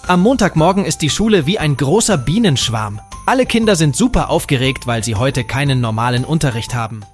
Am Montagmorgen ist die Schule wie ein großer Bienenschwarm. Alle Kinder sind super aufgeregt, weil sie heute keinen normalen Unterricht haben.